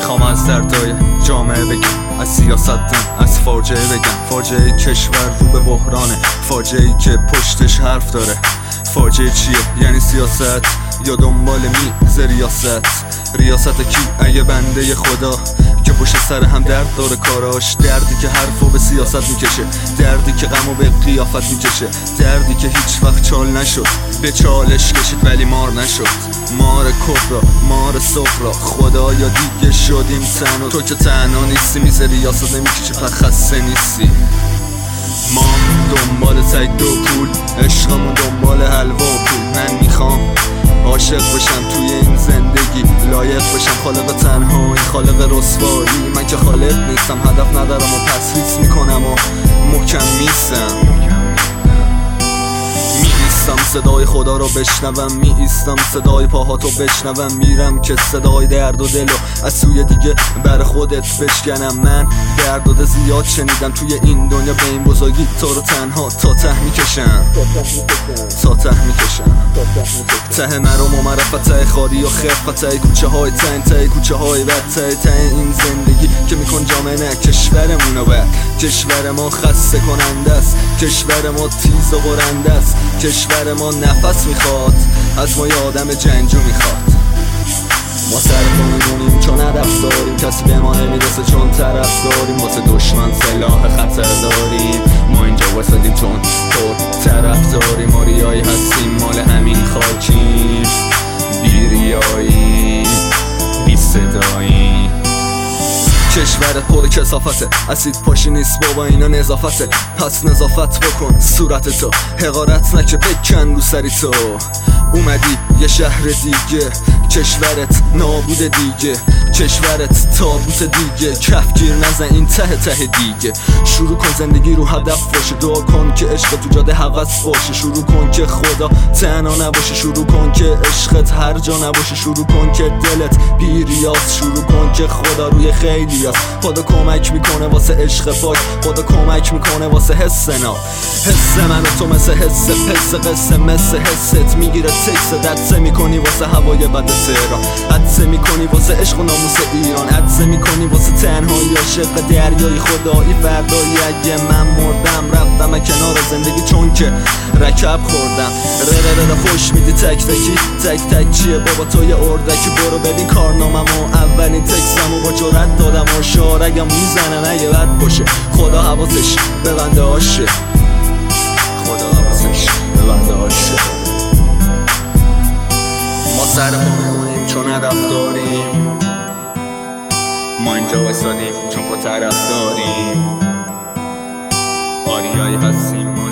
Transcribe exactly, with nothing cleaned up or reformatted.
میخوام از دردای جامعه بگم، از سیاست نه، از فاجعه بگم. فاجعه کشور رو به بحرانه، فاجعه‌ای که پشتش حرف داره. فاجعه چیه؟ یعنی سیاست یا دنبال میز ریاست؟ ریاست کی؟ اگه بنده خدا که پشت سر هم درد داره کاراش. دردی که حرفو به سیاست میکشه، دردی که غمو به قیافت میکشه، دردی که هیچ وقت چال نشد، به چالش کشید ولی مار نشد. مار کبرا، مار صغرا، خدایا دیگه شدیم تنها. تو که تنها نیستی، میز ریاست نمیکشی، پر خسته نیستی. ما دنبال تک دو پول، عشقمون دنبال حلوا و پول. من میخوام عاشق بشم توی این زندگی، لایق بشم خالق تنهایی، خالق رسوایی. من که خالق نیستم، هدف ندارم و پس ریس میکنم و محکم میستم. می ایستم صدای خدا رو بشنوم، می ایستم صدای پاهاتو بشنوم. میرم که صدای درد و دلو از سوی دیگه بر خودت بشکنم. من درد و دل زیاد شنیدم توی این دنیا، به این بزرگی تو رو تنها تا ته میکشم، تا ته میکشم. ته مرم و معرفت، ته خاری و خفت، ته کوچه های تن، ته کوچه های بد، ته ته این زندگی که میکن جامعه نه کشورمونو بد. کشور ما خسته کننده است، کشور ما تیز و برنده است، کشور ما نفس میخواد، از ما یه آدم جنگجو میخواد. ما سر میمونیم چون هدف داریم، کسی به ما نمیرسه چون طرف داریم. واسه دشمن سلاح خطر داریم، ما اینجا واسدیم چون پر طرف داریم. ما ریایی هستیم، مال همین خاکیم، بی ریایی بی صدایی. کشورت پر کثافته، اسید پاشی نیست بابا، اینا نظافته. پس نظافت بکن صورت تو، حقارت نکه بکن رو سری تو. اومدی یه شهر دیگه، کشورت نابود دیگه، کشورت تابوت دیگه. کفگیر نزن این ته ته دیگه. شروع کن زندگی رو هدف باشه، دعا کن که عشق تو جاده حوض باشه. شروع کن که خدا تنها نباشه، شروع کن که عشقت هر جا نباشه. شروع کن که دلت بی ریاض، شروع کن که خدا روی خیلی است. خدا کمک میکنه واسه عشق پاک، خدا کمک میکنه واسه حس ناب. حس من و تو مثل حس پس قصه، مثل حست میگیره تکس. ددسه میکنی واسه هوای بد تهران، عدسه میکنی واسه عشق و ناموس ایران، عدسه میکنی واسه تنهایی عاشق دریای خدایی. فردایی اگه من مردم رفتم کنار زندگی چون که رکب خوردم. ره ره ره خوش میدی تک تکی، تک تک چیه بابا تو یه اردکی. برو ببین کارناممو، اولین تکسمو با جرأت دادم و شارگم میزنم اگه بد باشه. خدا حواسش به بنده هاشه، خدا حواسش به بنده هاشه. ما سر ما میمونیم چون هدف داریم، ما اینجا وایسادیم چون پا طرف داریم. آریایی هستیم.